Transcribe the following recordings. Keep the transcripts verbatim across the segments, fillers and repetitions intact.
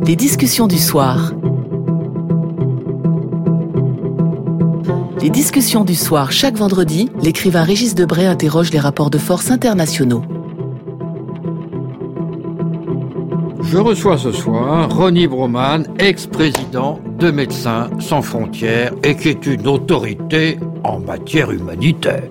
Les discussions du soir. Les discussions du soir, chaque vendredi, l'écrivain Régis Debray interroge les rapports de force internationaux. Je reçois ce soir Ronnie Broman, ex-président de Médecins sans frontières et qui est une autorité en matière humanitaire.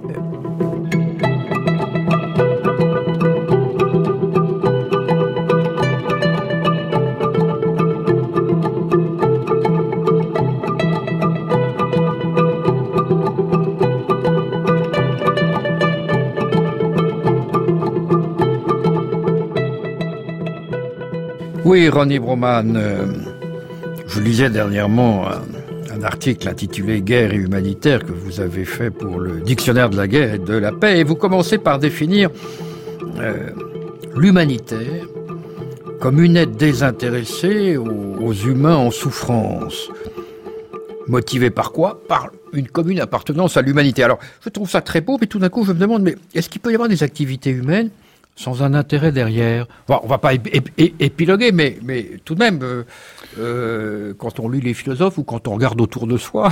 Oui, Ronnie Broman, euh, je lisais dernièrement un, un article intitulé « Guerre et humanitaire » que vous avez fait pour le Dictionnaire de la guerre et de la paix, et vous commencez par définir euh, l'humanitaire comme une aide désintéressée aux, aux humains en souffrance. Motivée par quoi ? Par une commune appartenance à l'humanité. Alors, je trouve ça très beau, mais tout d'un coup, je me demande, mais est-ce qu'il peut y avoir des activités humaines sans un intérêt derrière? Bon, on va pas ép- ép- épiloguer, mais, mais tout de même, euh, euh, quand on lit les philosophes ou quand on regarde autour de soi,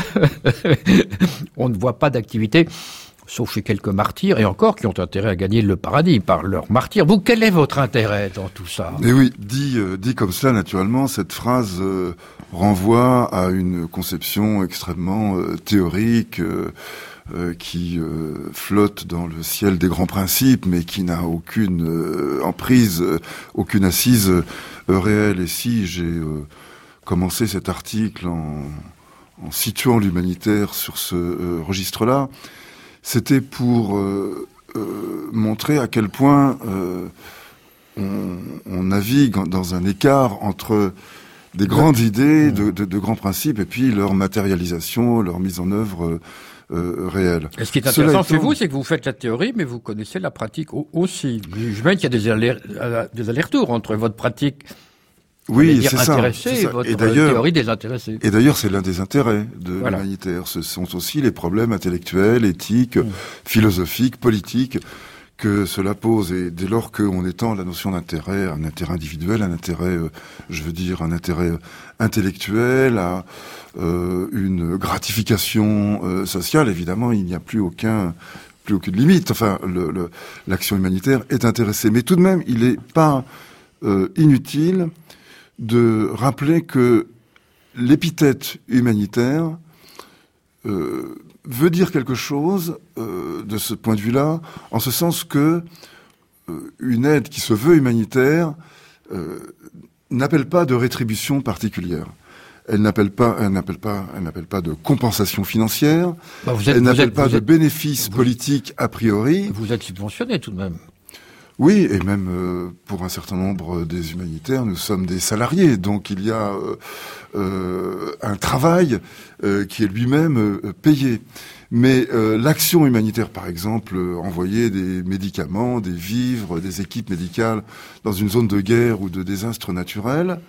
on ne voit pas d'activité, sauf chez quelques martyrs, et encore, qui ont intérêt à gagner le paradis par leur martyr. Vous, quel est votre intérêt dans tout ça ? Et oui, dit, euh, dit comme cela, naturellement, cette phrase euh, renvoie à une conception extrêmement euh, théorique, euh, Euh, qui euh, flotte dans le ciel des grands principes, mais qui n'a aucune euh, emprise, euh, aucune assise euh, réelle. Et si j'ai euh, commencé cet article en, en situant l'humanitaire sur ce euh, registre-là, c'était pour euh, euh, montrer à quel point euh, on, on navigue dans un écart entre des grandes idées, de, de, de grands principes, et puis leur matérialisation, leur mise en œuvre euh, Euh, réel. Et ce qui est intéressant chez vous, c'est que vous faites la théorie, mais vous connaissez la pratique aussi. Je mets qu'il y a des, aller, des allers-retours entre votre pratique oui, dire, c'est ça, intéressée c'est ça. et votre et d'ailleurs, théorie désintéressée. Et d'ailleurs, c'est l'un des intérêts de voilà. l'humanitaire. Ce sont aussi les problèmes intellectuels, éthiques, mmh. philosophiques, politiques que cela pose. Et dès lors qu'on étend la notion d'intérêt, un intérêt individuel, un intérêt, euh, je veux dire, un intérêt intellectuel, à euh, une gratification euh, sociale, évidemment, il n'y a plus aucun, plus aucune limite. Enfin, le, le, l'action humanitaire est intéressée. Mais tout de même, il n'est pas euh, inutile de rappeler que l'épithète humanitaire euh, veut dire quelque chose euh, de ce point de vue-là, en ce sens que euh, une aide qui se veut humanitaire euh, n'appelle pas de rétribution particulière. Elle n'appelle pas, elle n'appelle pas, elle n'appelle pas de compensation financière. Bah vous êtes, elle n'appelle êtes, pas de êtes, bénéfices vous, politiques a priori. Vous êtes subventionné tout de même. Oui, et même euh, pour un certain nombre des humanitaires, nous sommes des salariés, donc il y a euh, euh, un travail euh, qui est lui-même euh, payé. Mais euh, l'action humanitaire, par exemple, euh, envoyer des médicaments, des vivres, des équipes médicales dans une zone de guerre ou de désastre naturel,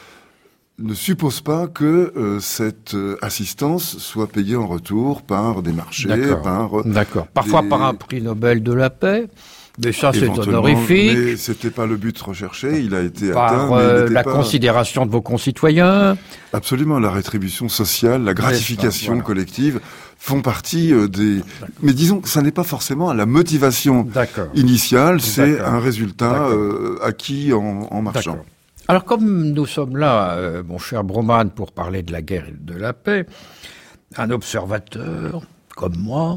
ne suppose pas que euh, cette euh, assistance soit payée en retour par des marchés, D'accord. par euh, D'accord. Parfois des... par un prix Nobel de la paix. Mais ça, c'est honorifique. Mais c'était pas le but recherché, il a été par, atteint. Mais euh, il la pas... considération de vos concitoyens. Absolument, la rétribution sociale, la gratification voilà. collective font partie euh, des... D'accord. Mais disons que ça n'est pas forcément la motivation D'accord. initiale, c'est D'accord. un résultat euh, acquis en, en marchant. D'accord. Alors comme nous sommes là, euh, mon cher Broman, pour parler de la guerre et de la paix, un observateur comme moi...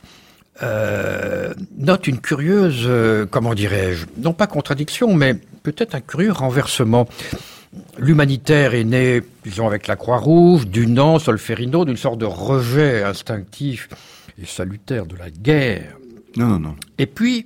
Euh, note une curieuse, euh, comment dirais-je, non pas contradiction, mais peut-être un curieux renversement. L'humanitaire est né, disons, avec la Croix-Rouge, Dunant, Solferino, d'une sorte de rejet instinctif et salutaire de la guerre. Non, non, non. Et puis,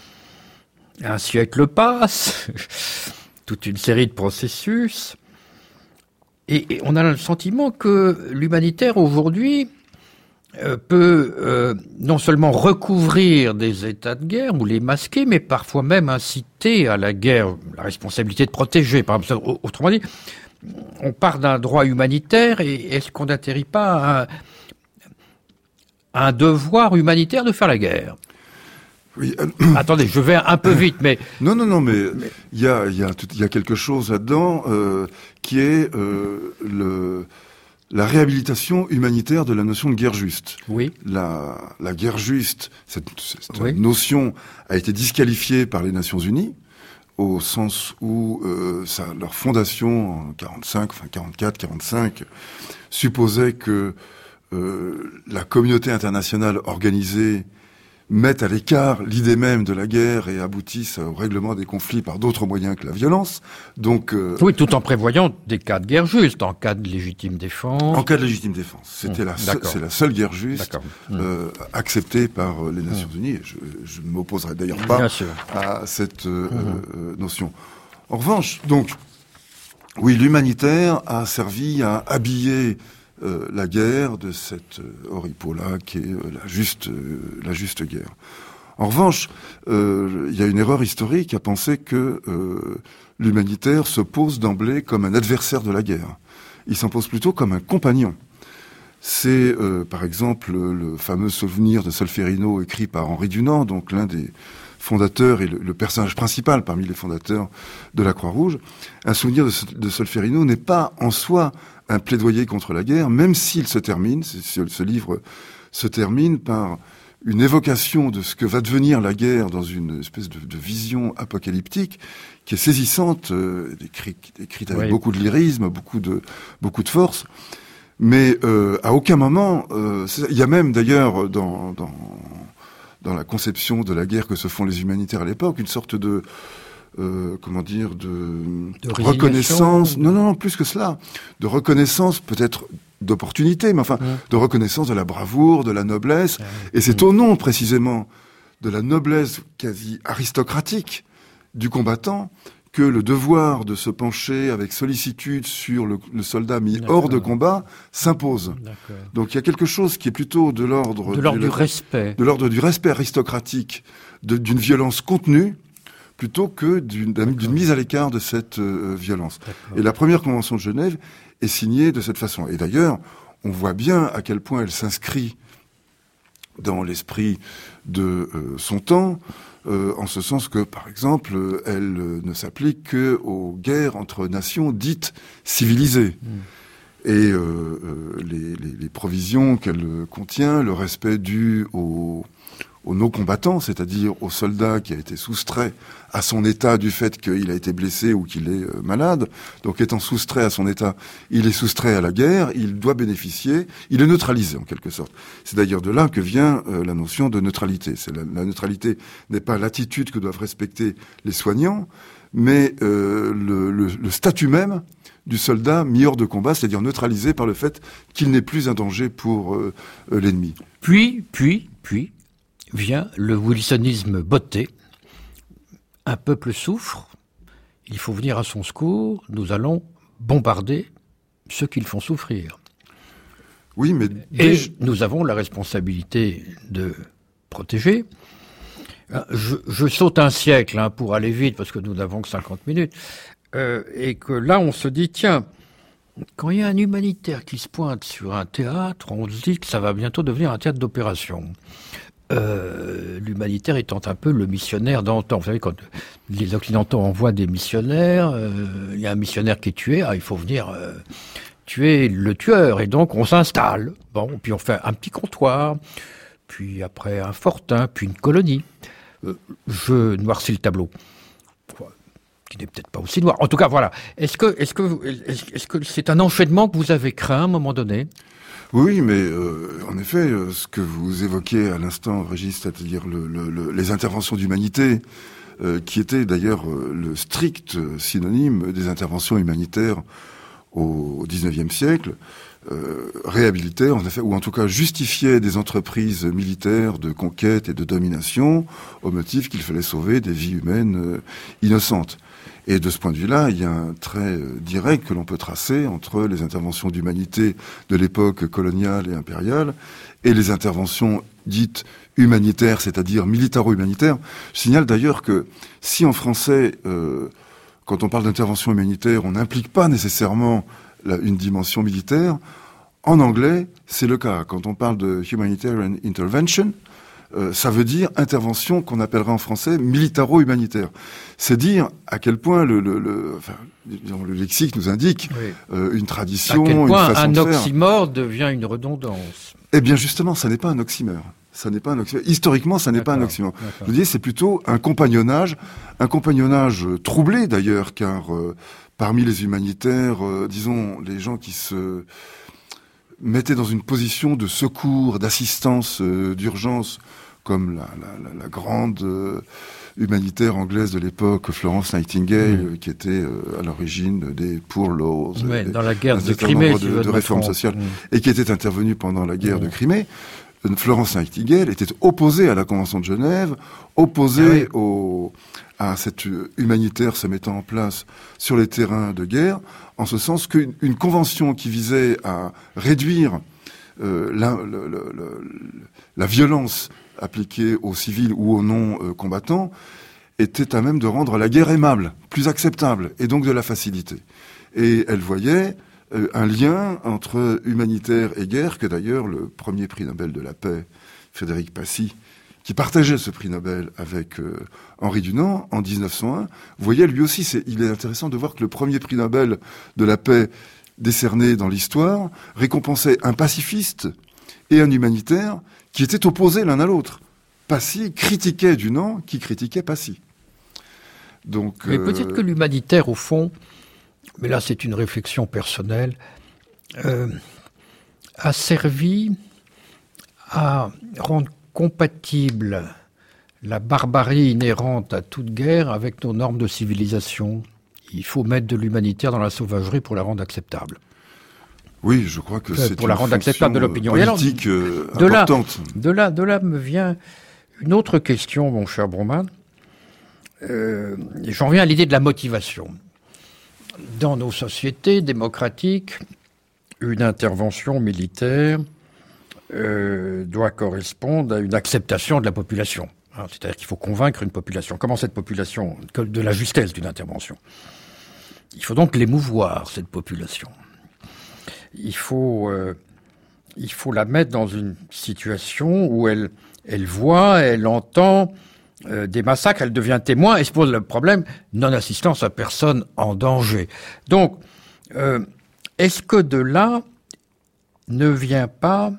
un siècle passe, toute une série de processus, et, et on a le sentiment que l'humanitaire aujourd'hui Euh, peut euh, non seulement recouvrir des états de guerre ou les masquer, mais parfois même inciter à la guerre, la responsabilité de protéger. Par exemple, autrement dit, on part d'un droit humanitaire et est-ce qu'on n'atterrit pas à un, à un devoir humanitaire de faire la guerre ? Oui, euh... Attendez, je vais un peu vite, mais... Non, non, non, mais il mais... y, a, y, a, y a quelque chose là-dedans euh, qui est euh, le, la réhabilitation humanitaire de la notion de guerre juste. Oui. La, la guerre juste, cette, cette oui. notion a été disqualifiée par les Nations Unies, au sens où euh, ça, leur fondation en quarante-cinq, enfin quarante-quatre, quarante-cinq, supposait que euh, la communauté internationale organisée mettent à l'écart l'idée même de la guerre et aboutissent au règlement des conflits par d'autres moyens que la violence. Donc, euh, oui, tout en prévoyant des cas de guerre juste, en cas de légitime défense. En cas de légitime défense. C'était mmh, la, seule, c'est la seule guerre juste mmh. euh, acceptée par les Nations mmh. Unies. Je, je ne m'opposerai d'ailleurs pas à cette euh, mmh. euh, notion. En revanche, donc, oui, l'humanitaire a servi à habiller Euh, la guerre de cette euh, oripola qui est euh, la juste euh, la juste guerre. En revanche, il euh, y a une erreur historique à penser que euh, l'humanitaire se pose d'emblée comme un adversaire de la guerre. Il s'en pose plutôt comme un compagnon. C'est euh, par exemple le fameux souvenir de Solferino écrit par Henri Dunant, donc l'un des fondateur et le, le personnage principal parmi les fondateurs de la Croix-Rouge. Un souvenir de, de Solferino n'est pas en soi un plaidoyer contre la guerre, même s'il se termine, ce, ce livre se termine par une évocation de ce que va devenir la guerre dans une espèce de, de vision apocalyptique qui est saisissante, euh, écrite, écrite avec oui. beaucoup de lyrisme, beaucoup de, beaucoup de force. Mais euh, à aucun moment, euh, il y a même d'ailleurs dans... dans dans la conception de la guerre que se font les humanitaires à l'époque, une sorte de, euh, comment dire, de, de reconnaissance, non, non, non, plus que cela, de reconnaissance peut-être d'opportunité, mais enfin, mmh. de reconnaissance de la bravoure, de la noblesse, mmh. et c'est mmh. au nom, précisément, de la noblesse quasi aristocratique du combattant que le devoir de se pencher avec sollicitude sur le, le soldat mis D'accord. hors de combat s'impose. D'accord. Donc il y a quelque chose qui est plutôt de l'ordre... De l'ordre du, du respect. De l'ordre du respect aristocratique, de, d'une violence contenue, plutôt que d'une, d'une mise à l'écart de cette euh, violence. D'accord. Et la première convention de Genève est signée de cette façon. Et d'ailleurs, on voit bien à quel point elle s'inscrit dans l'esprit de euh, son temps, Euh, en ce sens que, par exemple, euh, elle euh, ne s'applique qu'aux guerres entre nations dites civilisées. Mmh. Et euh, euh, les, les, les provisions qu'elle contient, le respect dû aux, aux non-combattants, c'est-à-dire au soldat qui a été soustrait à son état du fait qu'il a été blessé ou qu'il est euh, malade. Donc étant soustrait à son état, il est soustrait à la guerre, il doit bénéficier, il est neutralisé en quelque sorte. C'est d'ailleurs de là que vient euh, la notion de neutralité. C'est la, la neutralité n'est pas l'attitude que doivent respecter les soignants, mais euh, le, le, le statut même du soldat mis hors de combat, c'est-à-dire neutralisé par le fait qu'il n'est plus un danger pour euh, euh, l'ennemi. Puis, puis, puis, vient le wilsonisme botté. Un peuple souffre, il faut venir à son secours, nous allons bombarder ceux qui le font souffrir. Oui, mais... Et dès... nous avons la responsabilité de protéger. Je, je saute un siècle hein, pour aller vite, parce que nous n'avons que cinquante minutes. Euh, et que là, on se dit, tiens, quand il y a un humanitaire qui se pointe sur un théâtre, on se dit que ça va bientôt devenir un théâtre d'opération. Euh, l'humanitaire étant un peu le missionnaire d'antan. Vous savez, quand les Occidentaux envoient des missionnaires, euh, il y a un missionnaire qui est tué, ah, il faut venir euh, tuer le tueur. Et donc, on s'installe. Bon, puis on fait un petit comptoir, puis après un fortin, puis une colonie. Euh, je noircis le tableau. Qui n'est peut-être pas aussi noir. En tout cas, voilà. Est-ce que, est-ce que, est-ce que c'est un enchaînement que vous avez craint à un moment donné ? Oui, mais euh, en effet, euh, ce que vous évoquez à l'instant, Régis, c'est-à-dire le, le, le, les interventions d'humanité, euh, qui étaient d'ailleurs euh, le strict synonyme des interventions humanitaires au dix-neuvième siècle, euh, réhabilitaient, en effet, ou en tout cas justifiaient des entreprises militaires de conquête et de domination au motif qu'il fallait sauver des vies humaines euh, innocentes. Et de ce point de vue-là, il y a un trait direct que l'on peut tracer entre les interventions d'humanité de l'époque coloniale et impériale et les interventions dites humanitaires, c'est-à-dire militaro-humanitaires. Je signale d'ailleurs que si en français, euh, quand on parle d'intervention humanitaire, on n'implique pas nécessairement la, une dimension militaire, en anglais, c'est le cas. Quand on parle de humanitarian intervention, euh, ça veut dire intervention qu'on appellerait en français militaro-humanitaire. C'est dire à quel point le, le, le, enfin, disons, le lexique nous indique oui. euh, une tradition, à quel point une façon un de faire. oxymore devient une redondance. Eh bien justement, ça n'est pas un oxymore. Ça n'est pas un oxymore. Historiquement, ça n'est D'accord. pas un oxymore. Je vous dis, c'est plutôt un compagnonnage, un compagnonnage troublé d'ailleurs, car euh, parmi les humanitaires, euh, disons, les gens qui se mettaient dans une position de secours, d'assistance, euh, d'urgence, comme la, la, la, la grande euh, humanitaire anglaise de l'époque, Florence Nightingale, mmh. euh, qui était euh, à l'origine des Poor Laws, ouais, et, dans la guerre de Crimée, de, de réformes sociales, mmh. et qui était intervenue pendant la guerre mmh. de Crimée. Florence Nightingale était opposée à la Convention de Genève, opposée ah oui. au, à cette humanitaire se mettant en place sur les terrains de guerre, en ce sens qu'une une convention qui visait à réduire euh, la, le, le, le, la violence appliquée aux civils ou aux non-combattants était à même de rendre la guerre aimable, plus acceptable, et donc de la faciliter. Et elle voyait euh, un lien entre humanitaire et guerre, que d'ailleurs le premier prix Nobel de la paix, Frédéric Passy, qui partageait ce prix Nobel avec euh, Henri Dunant en dix-neuf cent un, vous voyez, lui aussi, c'est, il est intéressant de voir que le premier prix Nobel de la paix décerné dans l'histoire récompensait un pacifiste et un humanitaire qui étaient opposés l'un à l'autre. Passy critiquait Dunant, qui critiquait Passy. Donc, mais euh... peut-être que l'humanitaire, au fond, mais là c'est une réflexion personnelle, euh, a servi à rendre compatible la barbarie inhérente à toute guerre avec nos normes de civilisation. Il faut mettre de l'humanitaire dans la sauvagerie pour la rendre acceptable. Oui, je crois que enfin, c'est pour une la rendre acceptable de l'opinion politique alors, euh, de importante. Là, de là, de là me vient une autre question, mon cher Broman. Euh, j'en viens à l'idée de la motivation. Dans nos sociétés démocratiques, une intervention militaire euh, doit correspondre à une acceptation de la population. Hein, c'est-à-dire qu'il faut convaincre une population. Comment cette population, de la justesse d'une intervention. Il faut donc l'émouvoir, cette population. Il faut, euh, il faut la mettre dans une situation où elle, elle voit, elle entend euh, des massacres, elle devient témoin et se pose le problème non-assistance à personne en danger. Donc, euh, est-ce que de là ne vient pas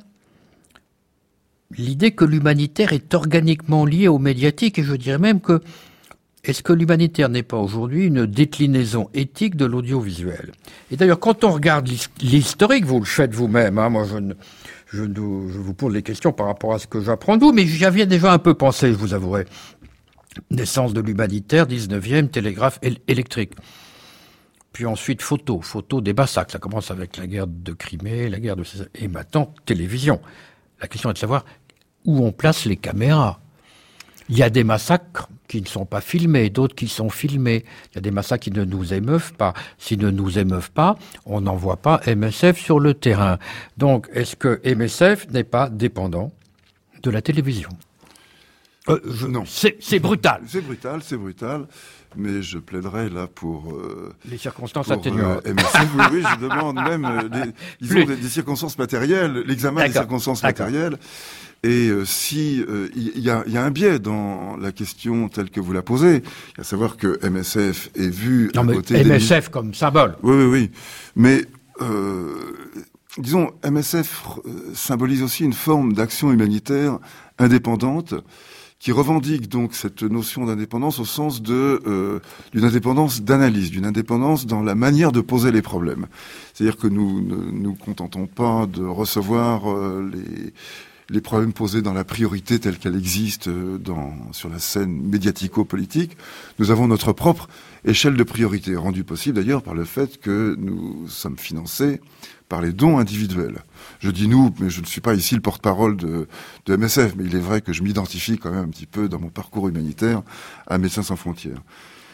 l'idée que l'humanitaire est organiquement lié au médiatique, et je dirais même que est-ce que l'humanitaire n'est pas aujourd'hui une déclinaison éthique de l'audiovisuel? Et d'ailleurs, quand on regarde l'historique, vous le faites vous-même, hein, moi je, ne, je, ne, je vous pose des questions par rapport à ce que j'apprends de vous, mais j'y avais déjà un peu pensé, je vous avouerai. Naissance de l'humanitaire, dix-neuvième, télégraphe électrique. Puis ensuite, photo, photo des massacres. Ça commence avec la guerre de Crimée, la guerre de César, et maintenant, télévision. La question est de savoir où on place les caméras. Il y a des massacres qui ne sont pas filmés, d'autres qui sont filmés. Il y a des massacres qui ne nous émeuvent pas. S'ils ne nous émeuvent pas, on n'envoie pas M S F sur le terrain. Donc, est-ce que M S F n'est pas dépendant de la télévision ? euh, je, Non. C'est, c'est brutal. C'est brutal, c'est brutal. Mais je plaiderais là pour... Euh, les circonstances pour, atténuantes. Euh, M S F, oui, oui, je demande même euh, des, disons, des, des circonstances matérielles, l'examen D'accord. des circonstances D'accord. matérielles. Et euh, si il euh, y, a, y a un biais dans la question telle que vous la posez, à savoir que M S F est vu non, à mais côté M S F des... comme symbole. Oui, oui, oui. Mais euh, disons, M S F symbolise aussi une forme d'action humanitaire indépendante qui revendique donc cette notion d'indépendance au sens de euh, d'une indépendance d'analyse, d'une indépendance dans la manière de poser les problèmes. C'est-à-dire que nous ne nous contentons pas de recevoir euh, les les problèmes posés dans la priorité telle qu'elle existe dans, sur la scène médiatico-politique. Nous avons notre propre échelle de priorité, rendue possible d'ailleurs par le fait que nous sommes financés par les dons individuels. Je dis nous, mais je ne suis pas ici le porte-parole de, de M S F, mais il est vrai que je m'identifie quand même un petit peu dans mon parcours humanitaire à Médecins sans frontières.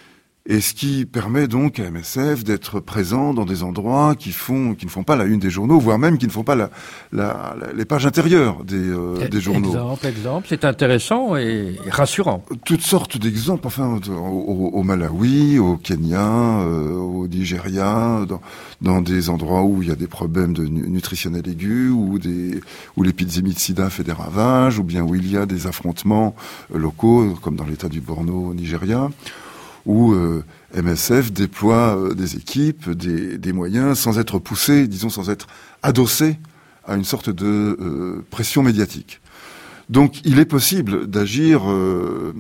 Et ce qui permet donc à M S F d'être présent dans des endroits qui font, qui ne font pas la une des journaux, voire même qui ne font pas la, la, la, les pages intérieures des, euh, des journaux. Exemple, exemple, c'est intéressant et rassurant. Toutes sortes d'exemples, enfin, au, au, au Malawi, au Kenya, euh, au Nigeria, dans, dans des endroits où il y a des problèmes de nu- nutritionnels aigus, où des, où l'épidémie de sida fait des ravages, ou bien où il y a des affrontements euh, locaux, comme dans l'état du Borno au Nigeria, où euh, M S F déploie euh, des équipes, des, des moyens, sans être poussé, disons, sans être adossé à une sorte de euh, pression médiatique. Donc, il est possible d'agir euh,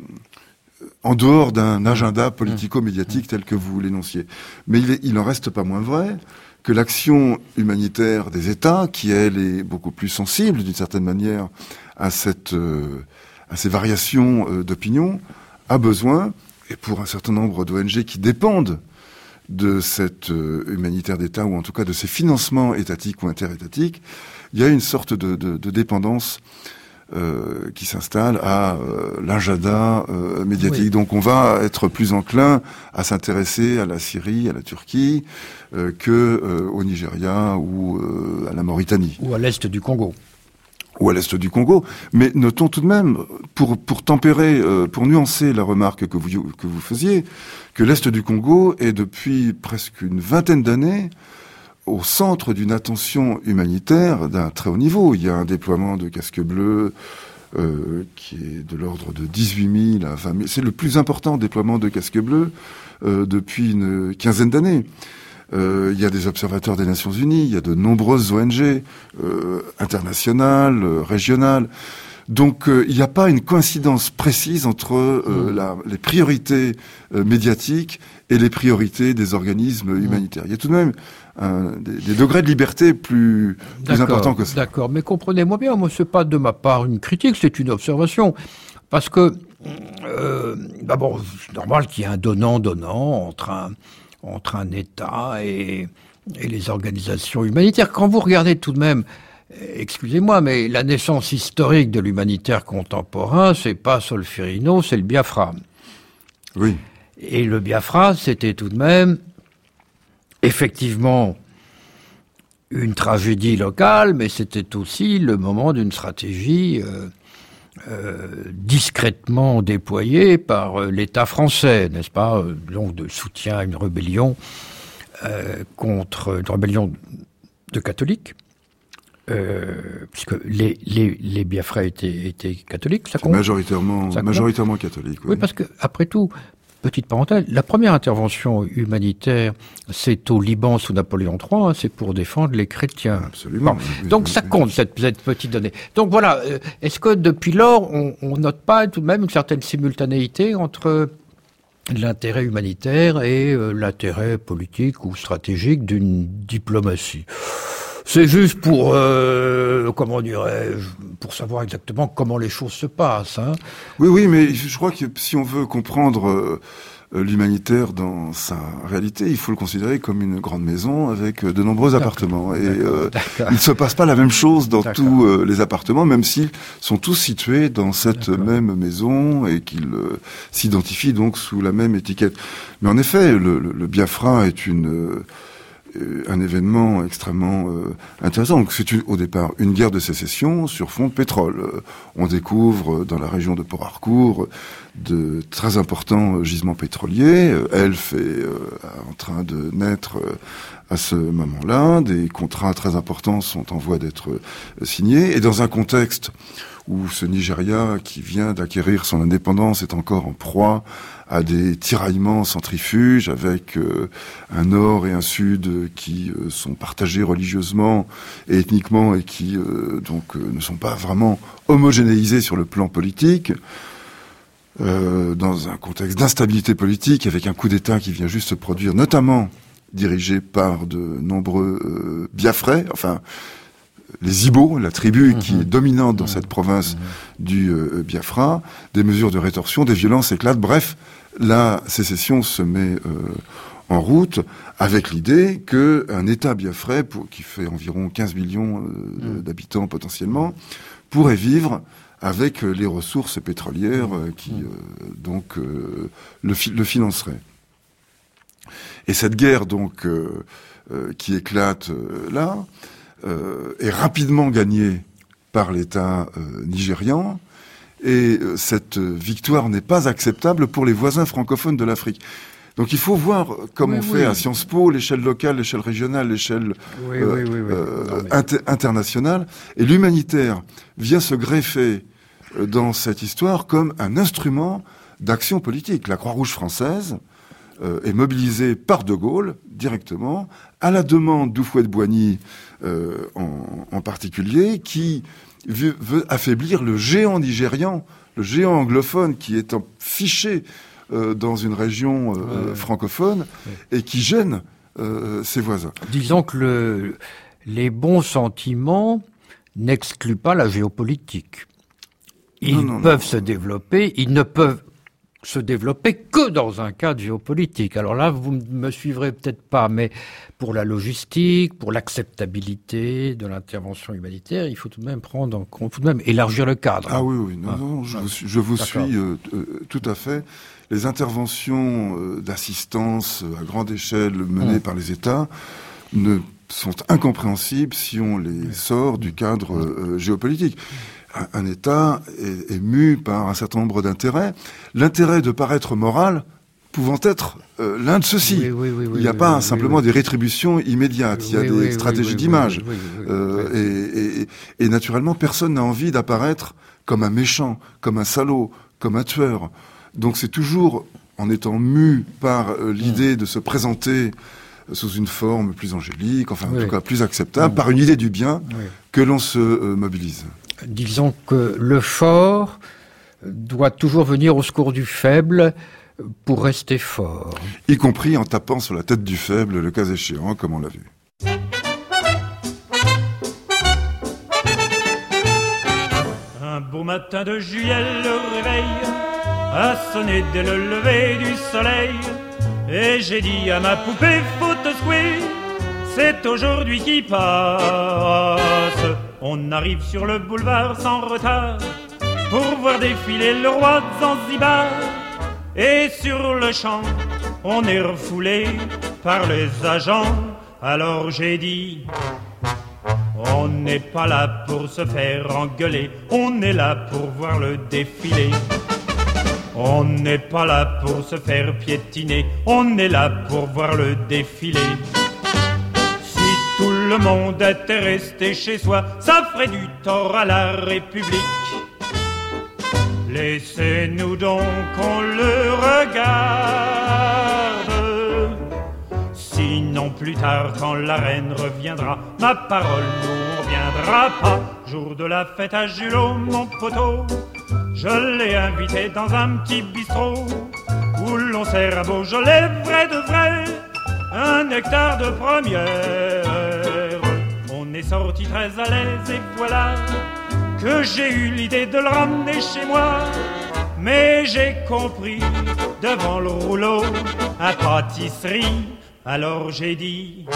en dehors d'un agenda politico-médiatique tel que vous l'énonciez. Mais il, est, il en reste pas moins vrai que l'action humanitaire des États, qui elle est beaucoup plus sensible d'une certaine manière à cette, euh, à ces variations euh, d'opinion, a besoin, et pour un certain nombre d'O N G qui dépendent de cette euh, humanitaire d'État, ou en tout cas de ces financements étatiques ou interétatiques, il y a une sorte de, de, de dépendance euh, qui s'installe à euh, l'agenda euh, médiatique. Oui. Donc on va être plus enclin à s'intéresser à la Syrie, à la Turquie, euh, que euh, au Nigeria ou euh, à la Mauritanie. Ou à l'est du Congo. Ou à l'est du Congo. Mais notons tout de même, pour pour tempérer, euh, pour nuancer la remarque que vous que vous faisiez, que l'est du Congo est depuis presque une vingtaine d'années au centre d'une attention humanitaire d'un très haut niveau. Il y a un déploiement de casques bleus euh, qui est de l'ordre de dix-huit mille à vingt mille. C'est le plus important déploiement de casques bleus euh, depuis une quinzaine d'années. Euh, il y a des observateurs des Nations Unies, il y a de nombreuses O N G euh, internationales, euh, régionales. Donc euh, il n'y a pas une coïncidence précise entre euh, mmh. la, les priorités euh, médiatiques et les priorités des organismes mmh. humanitaires. Il y a tout de même euh, des, des degrés de liberté plus, plus importants que ça. D'accord, mais comprenez-moi bien, moi c'est pas de ma part une critique, c'est une observation. Parce que, euh, d'abord, c'est normal qu'il y ait un donnant-donnant entre un... entre un État et, et les organisations humanitaires. Quand vous regardez tout de même, excusez-moi, mais la naissance historique de l'humanitaire contemporain, c'est pas Solferino, c'est le Biafra. Oui. Et le Biafra, c'était tout de même, effectivement, une tragédie locale, mais c'était aussi le moment d'une stratégie euh, Euh, discrètement déployé par euh, l'État français, n'est-ce pas, euh, donc de soutien à une rébellion euh, contre une rébellion de catholiques, euh, puisque les les les Biafra étaient étaient catholiques, ça compte. Majoritairement ça majoritairement catholiques. Oui. oui, parce que après tout. Petite parenthèse, la première intervention humanitaire, c'est au Liban sous Napoléon trois, hein, c'est pour défendre les chrétiens. Absolument. Bon. Oui, donc oui, ça compte, cette, cette petite donnée. Donc voilà, euh, est-ce que depuis lors, on, on note pas tout de même une certaine simultanéité entre l'intérêt humanitaire et euh, l'intérêt politique ou stratégique d'une diplomatie ? C'est juste pour, euh, comment dirais-je, pour savoir exactement comment les choses se passent. Hein. Oui, oui, mais je crois que si on veut comprendre euh, l'humanitaire dans sa réalité, il faut le considérer comme une grande maison avec de nombreux d'accord. appartements. Et euh, il ne se passe pas la même chose dans d'accord. tous euh, les appartements, même s'ils sont tous situés dans cette d'accord. même maison et qu'ils euh, s'identifient donc sous la même étiquette. Mais en effet, le, le, le Biafra est une... Euh, un événement extrêmement euh, intéressant. Donc c'est une, au départ une guerre de sécession sur fond de pétrole. Euh, on découvre dans la région de Port Harcourt de très importants gisements pétroliers. Euh, Elf est euh, en train de naître euh, à ce moment-là. Des contrats très importants sont en voie d'être euh, signés. Et dans un contexte où ce Nigeria, qui vient d'acquérir son indépendance, est encore en proie à des tiraillements centrifuges, avec euh, un nord et un sud qui euh, sont partagés religieusement et ethniquement et qui euh, donc euh, ne sont pas vraiment homogénéisés sur le plan politique, euh, dans un contexte d'instabilité politique, avec un coup d'État qui vient juste se produire, notamment dirigé par de nombreux euh, Biafrais, enfin les Ibo, la tribu mmh. qui est dominante dans mmh. cette province mmh. du euh, Biafra, des mesures de rétorsion, des violences éclatent. Bref, la sécession se met euh, en route avec l'idée qu'un État biafrais, pour, qui fait environ quinze millions euh, mmh. d'habitants potentiellement, pourrait vivre avec euh, les ressources pétrolières euh, qui mmh. euh, donc euh, le, fi- le financeraient. Et cette guerre, donc, euh, euh, qui éclate euh, là, euh, est rapidement gagnée par l'État euh, nigérian. Et euh, cette victoire n'est pas acceptable pour les voisins francophones de l'Afrique. Donc il faut voir, comme oui, on oui. fait à Sciences Po, l'échelle locale, l'échelle régionale, l'échelle oui, euh, oui, oui, oui. euh, Non, mais... inter- internationale. Et l'humanitaire vient se greffer euh, dans cette histoire comme un instrument d'action politique. La Croix-Rouge française euh, est mobilisée par De Gaulle, directement, à la demande d'Houphouët-Boigny euh, en, en particulier, qui veut, veut affaiblir le géant nigérian, le géant anglophone qui est fiché Euh, dans une région euh, ouais. francophone ouais. et qui gêne euh, ses voisins. Disons que le, les bons sentiments n'excluent pas la géopolitique. Ils non, non, peuvent non. se développer, ils ne peuvent se développer que dans un cadre géopolitique. Alors là, vous me suivrez peut-être pas, mais pour la logistique, pour l'acceptabilité de l'intervention humanitaire, il faut tout de même prendre en compte, tout de même élargir le cadre. Ah oui, oui, non, ah. non, je ah. vous, je vous suis euh, euh, tout à fait. Les interventions euh, d'assistance à grande échelle menées mmh. par les États ne sont incompréhensibles si on les sort du cadre euh, géopolitique. Un, un État est, est mu par un certain nombre d'intérêts. L'intérêt de paraître moral pouvant être euh, l'un de ceux-ci. Oui, oui, oui, il n'y a oui, pas oui, simplement oui, oui. des rétributions immédiates, il y a oui, des oui, stratégies oui, d'image. Oui, oui, oui, euh, oui. Et, et, et naturellement, personne n'a envie d'apparaître comme un méchant, comme un salaud, comme un tueur. Donc c'est toujours en étant mu par euh, l'idée de se présenter sous une forme plus angélique, enfin en oui. tout cas plus acceptable, oui. par une idée du bien, oui. que l'on se euh, mobilise. Disons que le fort doit toujours venir au secours du faible pour rester fort. Y compris en tapant sur la tête du faible, le cas échéant, comme on l'a vu. Un beau matin de juillet, le réveil a sonné dès le lever du soleil. Et j'ai dit à ma poupée, faut te secouer, c'est aujourd'hui qui passe. On arrive sur le boulevard sans retard pour voir défiler le roi de Zanzibar. Et sur le champ, on est refoulé par les agents. Alors j'ai dit, on n'est pas là pour se faire engueuler, on est là pour voir le défilé. On n'est pas là pour se faire piétiner, on est là pour voir le défilé. Si tout le monde était resté chez soi, ça ferait du tort à la République. Laissez-nous donc qu'on le regarde. Sinon plus tard quand la reine reviendra, ma parole nous reviendra pas. Jour de la fête à Julot, mon poteau, je l'ai invité dans un petit bistrot où l'on sert à Beaujolais vrai de vrai, un nectar de première. On est sorti très à l'aise et voilà que j'ai eu l'idée de le ramener chez moi. Mais j'ai compris devant le rouleau à pâtisserie, alors j'ai dit...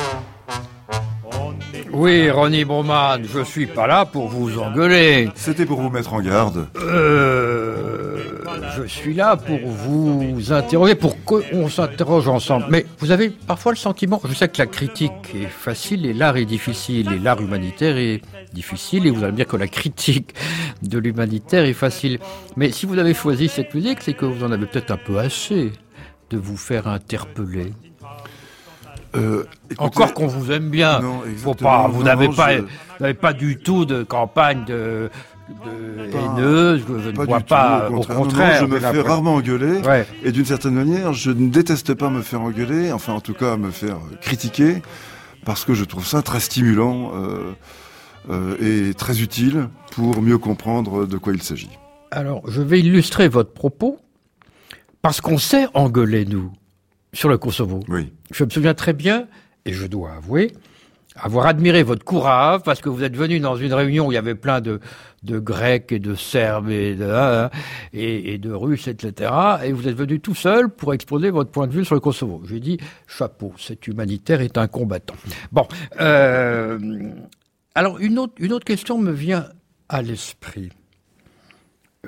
Oui, Ronnie Broman, je suis pas là pour vous engueuler. C'était pour vous mettre en garde. Euh, je suis là pour vous interroger, pour qu'on s'interroge ensemble. Mais vous avez parfois le sentiment, je sais que la critique est facile et l'art est difficile, et l'art humanitaire est difficile, et vous allez me dire que la critique de l'humanitaire est facile. Mais si vous avez choisi cette musique, c'est que vous en avez peut-être un peu assez de vous faire interpeller. Euh, écoutez, Encore qu'on vous aime bien, non, faut pas. Vous n'avez non, pas, je... vous n'avez pas du tout de campagne de, de pas, haineuse. Je ne vois pas. Tout, au contraire, au contraire non, non, je me fais rarement engueuler. Ouais. Et d'une certaine manière, je ne déteste pas me faire engueuler. Enfin, en tout cas, me faire critiquer, parce que je trouve ça très stimulant euh, euh, et très utile pour mieux comprendre de quoi il s'agit. Alors, je vais illustrer votre propos parce qu'on sait engueuler nous. Sur le Kosovo. Oui. Je me souviens très bien, et je dois avouer, avoir admiré votre courage, parce que vous êtes venu dans une réunion où il y avait plein de, de Grecs et de Serbes et de, hein, et, et de Russes, et cetera. Et vous êtes venu tout seul pour exposer votre point de vue sur le Kosovo. J'ai dit, chapeau, cet humanitaire est un combattant. Bon. Euh, alors, une autre, une autre question me vient à l'esprit.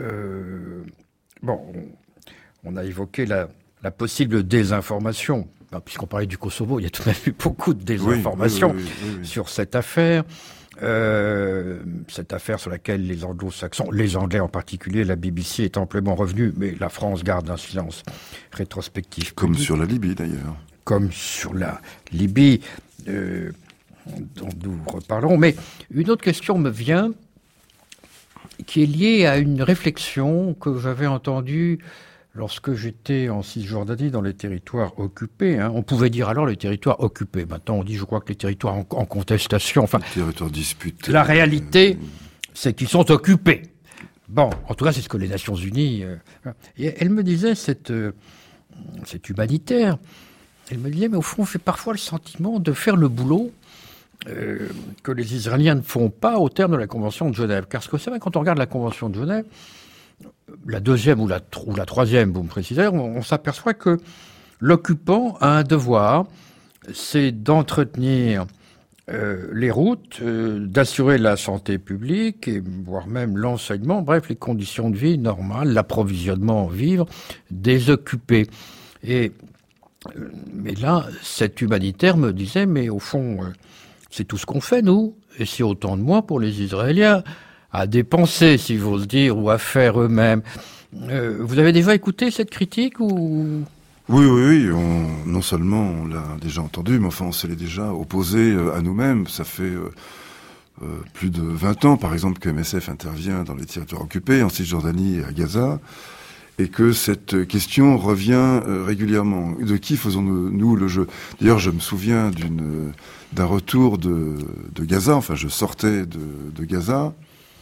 Euh, bon, on a évoqué la... la possible désinformation puisqu'on parlait du Kosovo, il y a tout de même eu beaucoup de désinformations oui, oui, oui, oui, oui. sur cette affaire. Euh, cette affaire sur laquelle les anglo-saxons, les Anglais en particulier, la B B C est amplement revenue, mais la France garde un silence rétrospectif. Comme public. sur la Libye d'ailleurs. Comme sur la Libye, euh, dont nous reparlerons. Mais une autre question me vient, qui est liée à une réflexion que j'avais entendue lorsque j'étais en Cisjordanie dans les territoires occupés. Hein. On pouvait dire alors les territoires occupés. Maintenant, on dit, je crois que les territoires en, en contestation. Enfin, les territoires disputés. La réalité, c'est qu'ils sont occupés. Bon, en tout cas, c'est ce que les Nations Unies... Euh, et elle me disait, cette, euh, cette humanitaire, elle me disait, mais au fond, on fait parfois le sentiment de faire le boulot euh, que les Israéliens ne font pas au terme de la Convention de Genève. Parce que c'est vrai, quand on regarde la Convention de Genève, la deuxième ou la, ou la troisième, vous me précisez, on, on s'aperçoit que l'occupant a un devoir, c'est d'entretenir euh, les routes, euh, d'assurer la santé publique, et voire même l'enseignement, bref, les conditions de vie normales, l'approvisionnement en vivres des occupés. Et, euh, mais là, cet humanitaire me disait, mais au fond, euh, c'est tout ce qu'on fait, nous, et c'est autant de moins pour les Israéliens à dépenser, si j'ose dire, ou à faire eux-mêmes. Euh, vous avez déjà écouté cette critique ou... Oui, oui, oui. On, non seulement on l'a déjà entendu, mais enfin on se l'est déjà opposé à nous-mêmes. Ça fait euh, euh, plus de vingt ans, par exemple, que M S F intervient dans les territoires occupés, en Cisjordanie et à Gaza, et que cette question revient euh, régulièrement. De qui faisons-nous nous, le jeu? D'ailleurs, je me souviens d'une, d'un retour de, de Gaza. Enfin, je sortais de, de Gaza.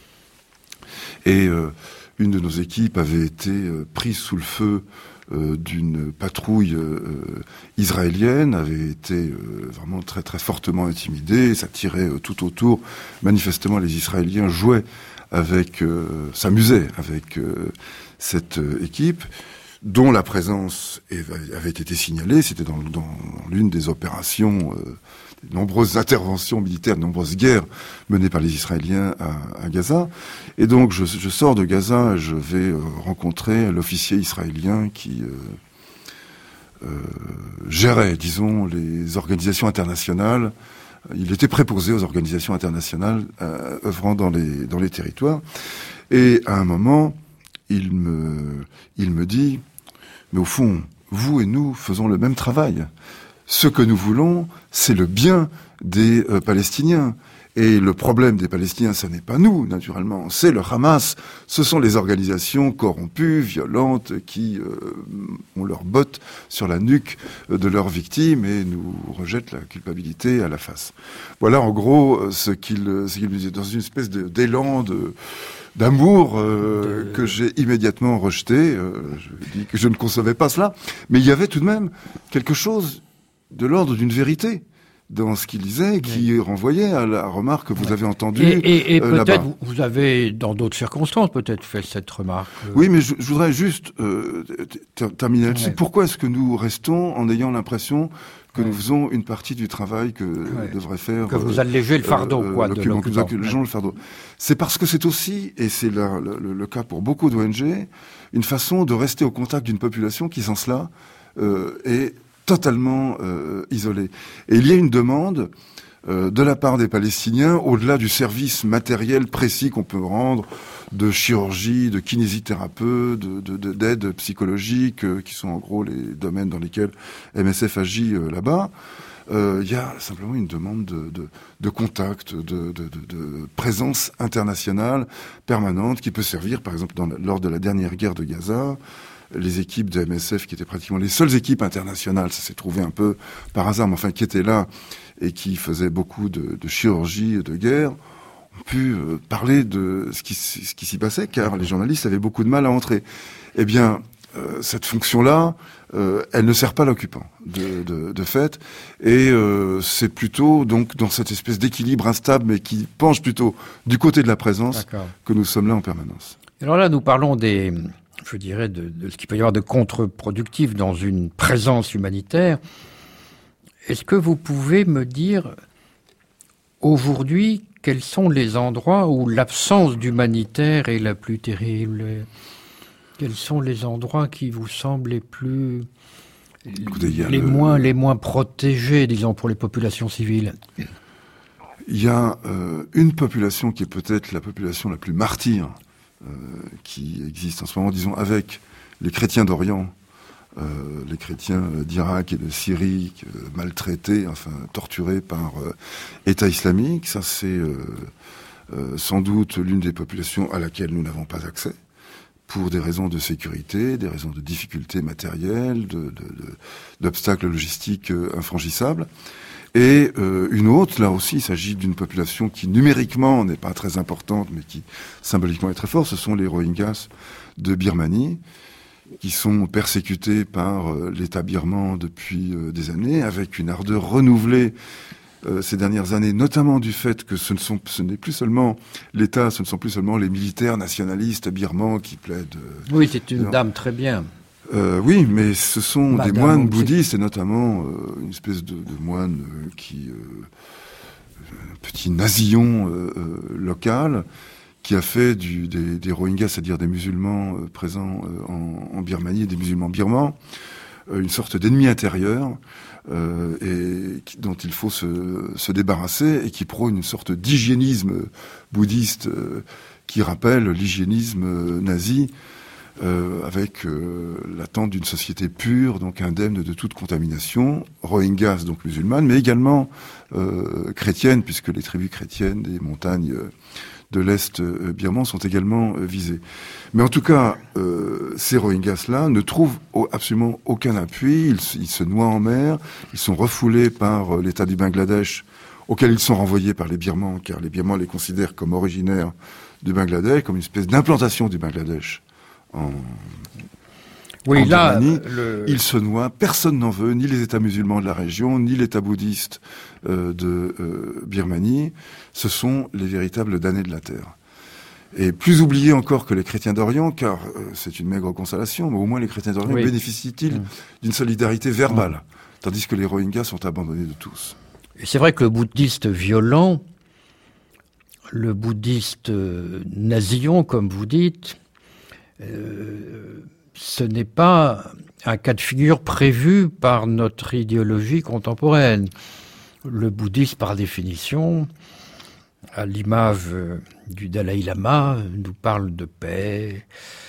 Et euh, une de nos équipes avait été euh, prise sous le feu euh, d'une patrouille euh, israélienne, avait été euh, vraiment très très fortement intimidée, ça tirait euh, tout autour. Manifestement, les Israéliens jouaient avec, euh, s'amusaient avec euh, cette euh, équipe, dont la présence avait été signalée. C'était dans, dans l'une des opérations, euh, de nombreuses interventions militaires, de nombreuses guerres menées par les Israéliens à, à Gaza. Et donc, je, je sors de Gaza, et je vais euh, rencontrer l'officier israélien qui euh, euh, gérait, disons, les organisations internationales. Il était préposé aux organisations internationales euh, œuvrant dans les, dans les territoires. Et à un moment, il me, il me dit... Mais au fond, vous et nous faisons le même travail. Ce que nous voulons, c'est le bien des euh, Palestiniens. Et le problème des Palestiniens, ce n'est pas nous, naturellement, c'est le Hamas. Ce sont les organisations corrompues, violentes, qui euh, ont leurs bottes sur la nuque de leurs victimes et nous rejettent la culpabilité à la face. Voilà en gros ce qu'il, ce qu'il me disait, dans une espèce de, d'élan de... d'amour euh, de... que j'ai immédiatement rejeté. Euh, je dis que je ne concevais pas cela. Mais il y avait tout de même quelque chose de l'ordre d'une vérité dans ce qu'il disait, qui oui. renvoyait à la remarque que vous oui. avez entendue et, et, et euh, peut-être vous avez, dans d'autres circonstances, peut-être fait cette remarque. Euh... Oui, mais je, je voudrais juste euh, terminer là-dessus. Oui. Pourquoi est-ce que nous restons en ayant l'impression que oui. nous faisons une partie du travail que oui. devrait faire... Que vous allégez le fardeau, euh, quoi, de l'occupant. Que nous allègeons le fardeau. C'est parce que c'est aussi, et c'est la, le, le cas pour beaucoup d'O N G, une façon de rester au contact d'une population qui, sans cela, euh, est totalement euh, isolée. Et il y a une demande euh, de la part des Palestiniens, au-delà du service matériel précis qu'on peut rendre, de chirurgie, de kinésithérapeute, de, de, de, d'aide psychologique, euh, qui sont en gros les domaines dans lesquels M S F agit euh, là-bas. Il euh, y a simplement une demande de, de, de contact, de, de, de, de présence internationale permanente qui peut servir, par exemple, dans la, lors de la dernière guerre de Gaza, les équipes de M S F qui étaient pratiquement les seules équipes internationales, ça s'est trouvé un peu par hasard, mais enfin qui étaient là et qui faisaient beaucoup de, de chirurgie et de guerre, ont pu euh, parler de ce qui, ce qui s'y passait, car les journalistes avaient beaucoup de mal à entrer. Eh bien, euh, cette fonction-là, euh, elle ne sert pas l'occupant, de, de, de fait, et euh, c'est plutôt donc dans cette espèce d'équilibre instable, mais qui penche plutôt du côté de la présence, D'accord. que nous sommes là en permanence. Alors là, nous parlons des... je dirais, de, de ce qu'il peut y avoir de contre-productif dans une présence humanitaire. Est-ce que vous pouvez me dire, aujourd'hui, quels sont les endroits où l'absence d'humanitaire est la plus terrible? Quels sont les endroits qui vous semblent les plus, Écoutez, il y a les, le... moins, les moins protégés, disons, pour les populations civiles. Il y a euh, une population qui est peut-être la population la plus martyre euh, qui existe en ce moment, disons, avec les chrétiens d'Orient, euh, les chrétiens d'Irak et de Syrie, euh, maltraités, enfin torturés par euh, État islamique. Ça, c'est euh, euh, sans doute l'une des populations à laquelle nous n'avons pas accès, pour des raisons de sécurité, des raisons de difficultés matérielles, de, de, de, d'obstacles logistiques euh, infranchissables. Et euh, une autre, là aussi, il s'agit d'une population qui numériquement n'est pas très importante, mais qui symboliquement est très forte, ce sont les Rohingyas de Birmanie, qui sont persécutés par euh, l'État birman depuis euh, des années, avec une ardeur renouvelée euh, ces dernières années, notamment du fait que ce ne sont, ce n'est plus seulement l'État, ce ne sont plus seulement les militaires nationalistes birmans qui plaident. Euh, oui, c'est une non. dame très bien. Euh, oui, mais ce sont Madame des moines aussi. bouddhistes, et notamment euh, une espèce de, de moine euh, qui, euh, un petit nazillon euh, euh, local, qui a fait du, des, des Rohingyas, c'est-à-dire des musulmans euh, présents euh, en, en Birmanie, des musulmans birmans, euh, une sorte d'ennemi intérieur, euh, et qui, dont il faut se, se débarrasser, et qui prône une sorte d'hygiénisme bouddhiste euh, qui rappelle l'hygiénisme euh, nazi. Euh, avec euh, l'attente d'une société pure, donc indemne de toute contamination, Rohingyas, donc musulmanes, mais également euh, chrétiennes, puisque les tribus chrétiennes des montagnes euh, de l'Est euh, birman sont également euh, visées. Mais en tout cas, euh, ces Rohingyas-là ne trouvent au, absolument aucun appui, ils, ils se noient en mer, ils sont refoulés par euh, l'État du Bangladesh, auquel ils sont renvoyés par les Birmans, car les Birmans les considèrent comme originaires du Bangladesh, comme une espèce d'implantation du Bangladesh. En, oui, en là, Birmanie, le... il se noie, personne n'en veut, ni les États musulmans de la région, ni l'État bouddhiste euh, de euh, Birmanie. Ce sont les véritables damnés de la terre. Et plus oubliés encore que les chrétiens d'Orient, car euh, c'est une maigre consolation, mais au moins les chrétiens d'Orient oui. bénéficient-ils mmh. d'une solidarité verbale, mmh. tandis que les Rohingyas sont abandonnés de tous. Et c'est vrai que le bouddhiste violent, le bouddhiste nazillon, comme vous dites, Euh, ce n'est pas un cas de figure prévu par notre idéologie contemporaine. Le bouddhisme, par définition, à l'image du Dalai Lama, nous parle de paix,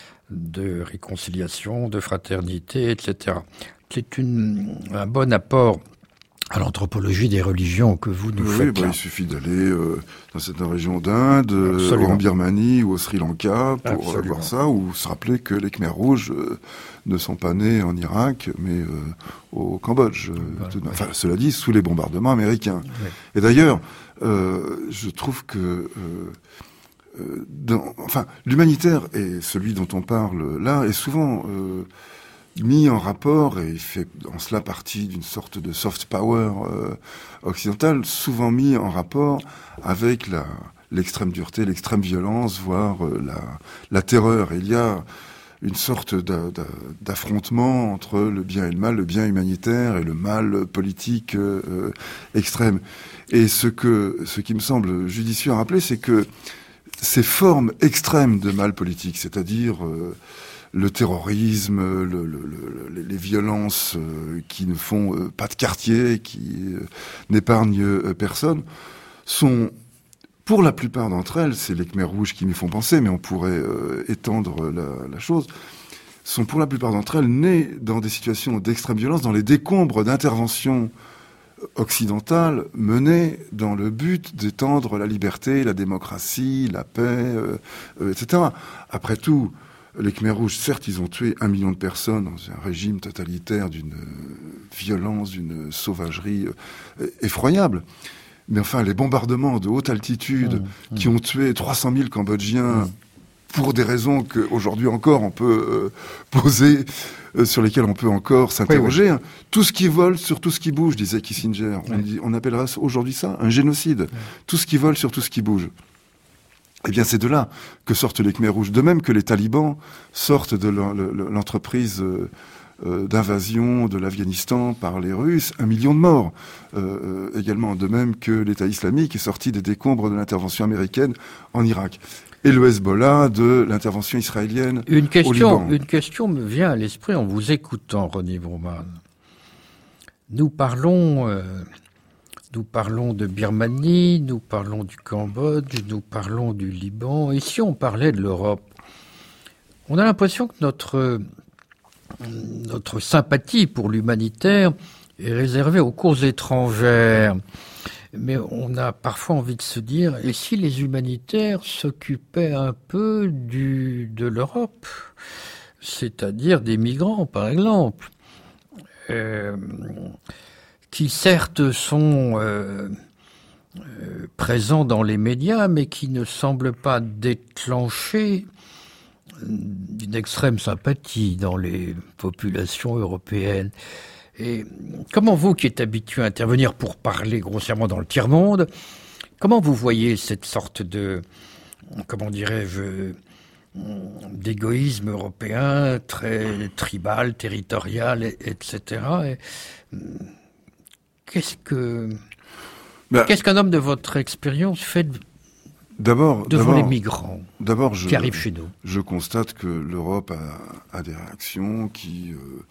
de réconciliation, de fraternité, et cetera. C'est une, un bon apport à l'anthropologie des religions que vous nous oui, faites bah, là. Il suffit d'aller euh, dans cette région d'Inde, euh, en Birmanie ou au Sri Lanka pour Absolument. voir ça, ou se rappeler que les Khmers rouges euh, ne sont pas nés en Irak, mais euh, au Cambodge. Euh, voilà, tout, ouais. Enfin, cela dit, sous les bombardements américains. Ouais. Et d'ailleurs, euh, je trouve que... Euh, euh, dans, enfin, l'humanitaire, et celui dont on parle là, est souvent... Euh, mis en rapport, et il fait en cela partie d'une sorte de soft power euh, occidentale, souvent mis en rapport avec la, l'extrême dureté, l'extrême violence, voire euh, la, la terreur. Et il y a une sorte d'a, d'a, d'affrontement entre le bien et le mal, le bien humanitaire et le mal politique euh, extrême. Et ce que, ce qui me semble judicieux à rappeler, c'est que ces formes extrêmes de mal politique, c'est-à-dire euh, le terrorisme, le, le, le, les violences euh, qui ne font euh, pas de quartier, qui euh, n'épargnent euh, personne, sont, pour la plupart d'entre elles, c'est les Khmers rouges qui m'y font penser, mais on pourrait euh, étendre la, la chose, sont pour la plupart d'entre elles nées dans des situations d'extrême violence, dans les décombres d'interventions occidentales menées dans le but d'étendre la liberté, la démocratie, la paix, euh, euh, et cetera. Après tout, les Khmers rouges, certes, ils ont tué un million de personnes dans un régime totalitaire d'une violence, d'une sauvagerie effroyable. Mais enfin, les bombardements de haute altitude mmh, qui mmh. ont tué trois cent mille Cambodgiens mmh. pour des raisons qu'aujourd'hui encore on peut euh, poser, euh, sur lesquelles on peut encore s'interroger. Oui, oui. Tout ce qui vole sur tout ce qui bouge, disait Kissinger. Oui. On, dit, on appellera aujourd'hui ça un génocide. Oui. Tout ce qui vole sur tout ce qui bouge. Eh bien, c'est de là que sortent les Khmers rouges. De même que les talibans sortent de l'entreprise d'invasion de l'Afghanistan par les Russes, un million de morts. Euh, également, de même que l'État islamique est sorti des décombres de l'intervention américaine en Irak. Et le Hezbollah de l'intervention israélienne une question, au Liban. Une question me vient à l'esprit en vous écoutant, Ronnie Broman. nous parlons, euh, nous parlons de Birmanie, nous parlons du Cambodge, nous parlons du Liban. Et si on parlait de l'Europe, on a l'impression que notre, notre sympathie pour l'humanitaire est réservée aux causes étrangères. Mais on a parfois envie de se dire, et si les humanitaires s'occupaient un peu du, de l'Europe, c'est-à-dire des migrants, par exemple, euh, qui certes sont euh, euh, présents dans les médias, mais qui ne semblent pas déclencher d'une extrême sympathie dans les populations européennes. Et comment vous, qui êtes habitué à intervenir pour parler grossièrement dans le tiers-monde, comment vous voyez cette sorte de, comment dirais-je, d'égoïsme européen, très tribal, territorial, et cetera. Et, qu'est-ce que, ben, qu'est-ce qu'un homme de votre expérience fait de, d'abord, devant d'abord, les migrants d'abord, je, qui arrivent chez nous? Je constate que l'Europe a, a des réactions qui euh,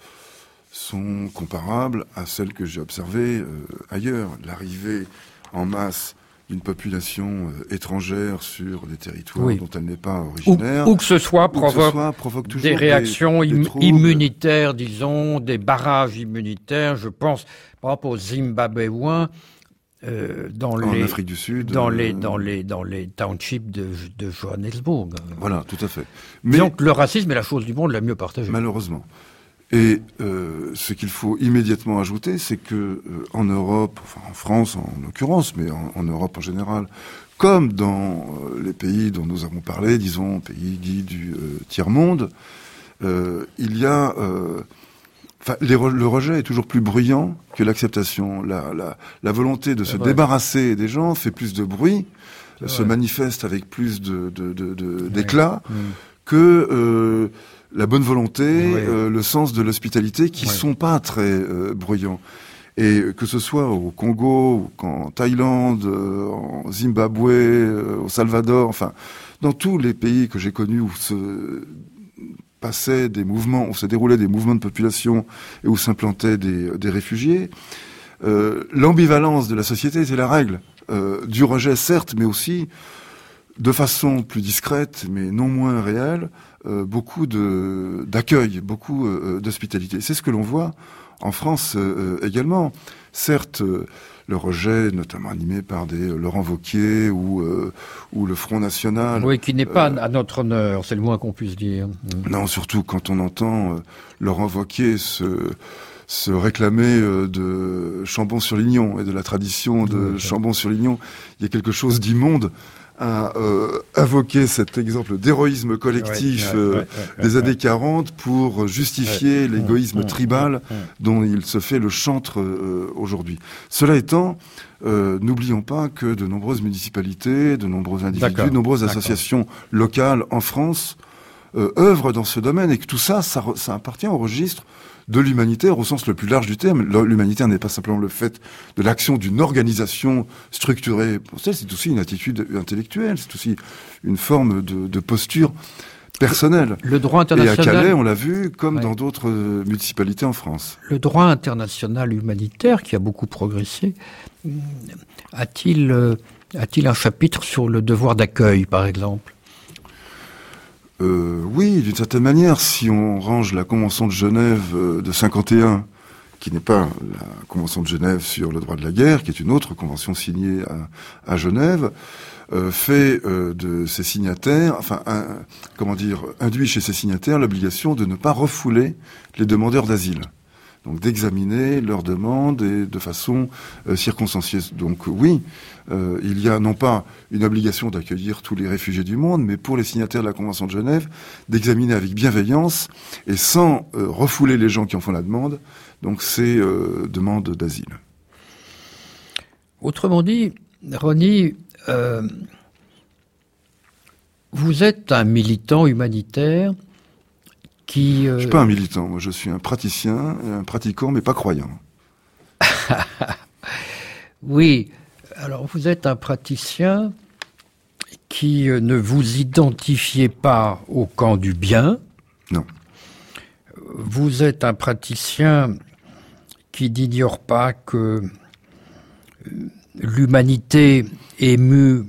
sont comparables à celles que j'ai observées euh, ailleurs. L'arrivée en masse d'une population euh, étrangère sur des territoires oui. dont elle n'est pas originaire. Ou, ou que ce soit provoque, ce soit, provoque toujours des réactions des, des im- immunitaires, disons, des barrages immunitaires. Je pense, par exemple, aux Zimbabwéens, euh, dans en les, Afrique du Sud, dans euh, les, dans les, dans les townships de, de Johannesburg. Voilà, tout à fait. Mais donc le racisme est la chose du monde la mieux partagée. Malheureusement. Et euh, ce qu'il faut immédiatement ajouter, c'est que euh, en Europe, enfin en France en l'occurrence, mais en, en Europe en général, comme dans euh, les pays dont nous avons parlé, disons pays dits du euh, tiers-monde, euh, il y a, euh, enfin, les re- le rejet est toujours plus bruyant que l'acceptation. La, la, la volonté de c'est se vrai. débarrasser des gens fait plus de bruit, c'est se vrai. manifeste avec plus de, de, de, de Oui. d'éclat Mmh. que euh, la bonne volonté, oui. euh, le sens de l'hospitalité, qui oui. sont pas très euh, bruyants. Et que ce soit au Congo, en Thaïlande, euh, en Zimbabwe, euh, au Salvador, enfin, dans tous les pays que j'ai connus où se passaient des mouvements, où se déroulaient des mouvements de population et où s'implantaient des, des réfugiés, euh, l'ambivalence de la société était la règle. Euh, du rejet, certes, mais aussi, de façon plus discrète, mais non moins réelle, euh, beaucoup de, d'accueil, beaucoup euh, d'hospitalité. C'est ce que l'on voit en France euh, également. Certes, euh, le rejet, notamment animé par des euh, Laurent Wauquiez ou, euh, ou le Front National. Oui, qui n'est pas euh, à notre honneur, c'est le moins qu'on puisse dire. Mmh. Non, surtout quand on entend euh, Laurent Wauquiez se... se réclamer euh, de Chambon-sur-Lignon et de la tradition de oui, Chambon-sur-Lignon. Il y a quelque chose d'immonde à euh, invoquer cet exemple d'héroïsme collectif ouais, ouais, euh, ouais, ouais, des ouais, années quarante pour justifier ouais, l'égoïsme mmh, tribal mmh, mmh. dont il se fait le chantre euh, aujourd'hui. Cela étant, euh, n'oublions pas que de nombreuses municipalités, de nombreux individus, D'accord, de nombreuses d'accord. associations locales en France euh, œuvrent dans ce domaine et que tout ça, ça, ça appartient au registre de l'humanitaire au sens le plus large du terme. L'humanitaire n'est pas simplement le fait de l'action d'une organisation structurée. C'est aussi une attitude intellectuelle, c'est aussi une forme de, de posture personnelle. Le droit Et international. à Calais, on l'a vu, comme ouais. dans d'autres municipalités en France. Le droit international humanitaire, qui a beaucoup progressé, a-t-il, euh, a-t-il un chapitre sur le devoir d'accueil, par exemple ? Euh, oui, d'une certaine manière, si on range la Convention de Genève euh, de cinquante et un, qui n'est pas la Convention de Genève sur le droit de la guerre, qui est une autre convention signée à, à Genève, euh, fait euh, de ses signataires, enfin, un, comment dire, induit chez ses signataires l'obligation de ne pas refouler les demandeurs d'asile. Donc d'examiner leurs demandes et de façon euh, circonstanciée. Donc oui, euh, il y a non pas une obligation d'accueillir tous les réfugiés du monde, mais pour les signataires de la Convention de Genève, d'examiner avec bienveillance et sans euh, refouler les gens qui en font la demande, donc ces euh, demandes d'asile. Autrement dit, Ronnie, euh, vous êtes un militant humanitaire qui... Euh... Je suis pas un militant, moi je suis un praticien, un pratiquant, mais pas croyant. Oui, alors vous êtes un praticien qui euh, ne vous identifiez pas au camp du bien. Non. Vous êtes un praticien qui n'ignore pas que l'humanité émue,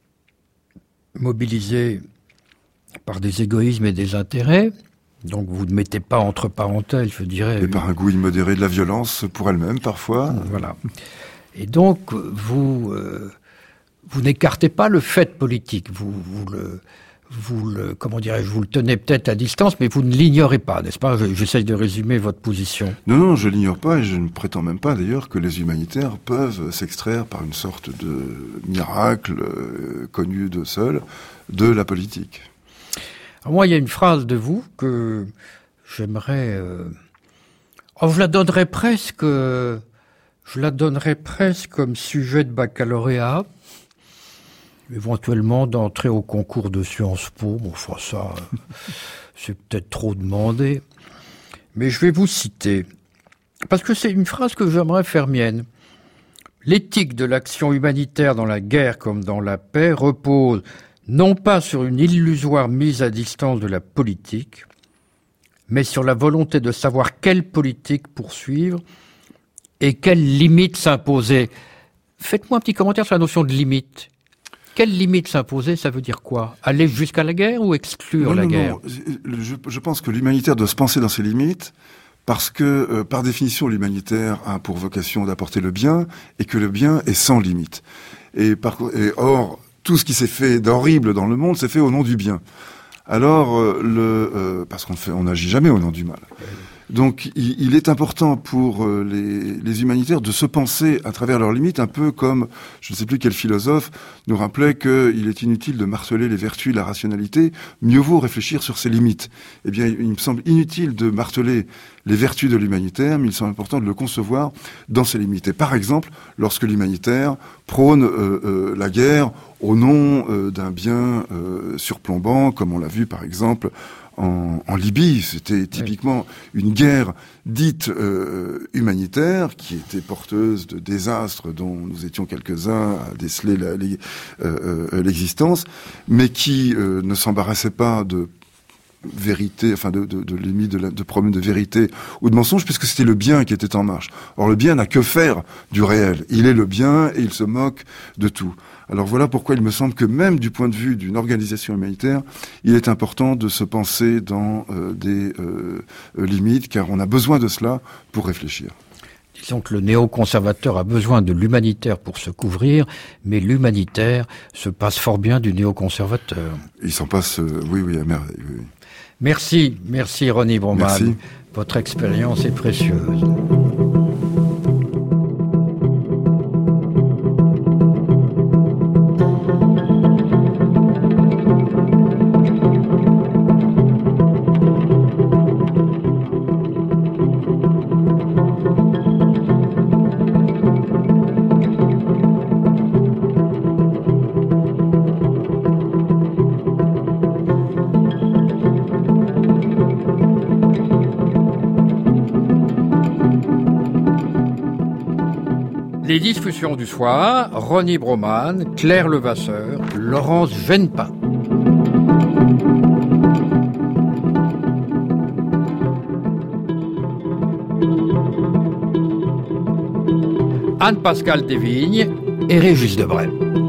mobilisée par des égoïsmes et des intérêts, donc vous ne mettez pas entre parenthèses, je dirais... Et par un goût immodéré de la violence pour elle-même, parfois. Voilà. Et donc, vous, euh, vous n'écartez pas le fait politique, vous, vous le... Vous le, comment dirais-je, vous le tenez peut-être à distance, mais vous ne l'ignorez pas, n'est-ce pas? J'essaye de résumer votre position. Non, non, je l'ignore pas, et je ne prétends même pas d'ailleurs que les humanitaires peuvent s'extraire par une sorte de miracle euh, connu d'eux seuls de la politique. Alors moi, il y a une phrase de vous que j'aimerais... Euh... Oh, je la donnerais presque... Je la donnerais presque comme sujet de baccalauréat, éventuellement d'entrer au concours de Sciences Po. Bon, enfin ça, c'est peut-être trop demandé. Mais je vais vous citer, parce que c'est une phrase que j'aimerais faire mienne. L'éthique de l'action humanitaire dans la guerre comme dans la paix repose non pas sur une illusoire mise à distance de la politique, mais sur la volonté de savoir quelle politique poursuivre et quelles limites s'imposer. Faites-moi un petit commentaire sur la notion de limite. Quelle limite s'imposer, ça veut dire quoi? Aller jusqu'à la guerre ou exclure non, la non, guerre? Non. Je, je pense que l'humanitaire doit se penser dans ses limites, parce que, euh, par définition, l'humanitaire a pour vocation d'apporter le bien, et que le bien est sans limite. Et, par, et or, tout ce qui s'est fait d'horrible dans le monde s'est fait au nom du bien. Alors, euh, le, euh, parce qu'on fait, on n'agit jamais au nom du mal. Donc, il, il est important pour euh, les, les humanitaires de se penser à travers leurs limites, un peu comme, je ne sais plus quel philosophe nous rappelait qu'il est inutile de marteler les vertus de la rationalité, mieux vaut réfléchir sur ses limites. Eh bien, il me semble inutile de marteler les vertus de l'humanitaire, mais il semble important de le concevoir dans ses limites. Et par exemple, lorsque l'humanitaire prône euh, euh, la guerre au nom euh, d'un bien euh, surplombant, comme on l'a vu par exemple En, en Libye, c'était typiquement oui. une guerre dite euh, humanitaire qui était porteuse de désastres dont nous étions quelques-uns à déceler la, les, euh, euh, l'existence, mais qui euh, ne s'embarrassait pas de vérité, enfin de, de, de limite, de, de problème de vérité ou de mensonge, puisque c'était le bien qui était en marche. Or, le bien n'a que faire du réel. Il est le bien et il se moque de tout. Alors voilà pourquoi il me semble que même du point de vue d'une organisation humanitaire, il est important de se penser dans euh, des euh, limites, car on a besoin de cela pour réfléchir. Disons que le néoconservateur a besoin de l'humanitaire pour se couvrir, mais l'humanitaire se passe fort bien du néoconservateur. Il s'en passe, euh, oui, oui, à merveille. Oui. Merci, merci Ronny Broman. Merci. Votre expérience est précieuse. Les discussions du soir, Ronny Broman, Claire Levasseur, Laurence Genepin. Anne-Pascale Desvignes et Régis Debray.